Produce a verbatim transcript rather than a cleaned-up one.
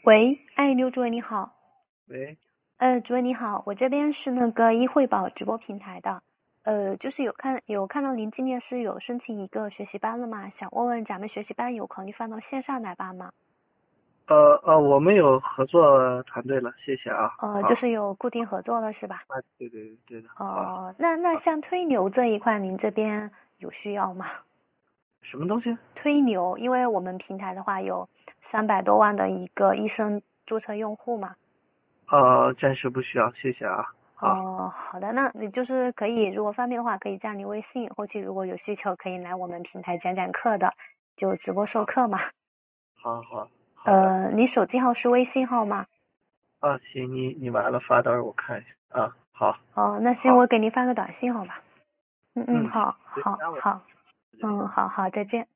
喂，哎，刘主任你好。 喂。 呃，主任你好，我这边是那个一汇宝直播平台的，呃，就是有看有看到您今年是有申请一个学习班了吗？想问问咱们学习班有考虑放到线上来办吗？ 呃呃，我们有合作团队了，谢谢啊。 呃，就好。 是有固定合作了是吧？ 啊，对对对对的。好。 哦、那那好。 像推牛这一块，您这边有需要吗？ 什么东西？ 推牛，因为我们平台的话有三百多万的一个医生注册用户嘛。 呃，暂时不需要，谢谢啊。好。 哦，好的，那你就是可以，如果方便的话，可以加你微信，后期如果有需求，可以来我们平台讲讲课的，就直播授课嘛。 好好好的。 呃，你手机号是微信号吗？ 啊，行，你你完了发到时候我看一下啊。好。 哦，那行， 好。 我给您发个短信好吧？嗯嗯， 嗯，行， 好， 对，加我。 好，好，嗯，好好，再见。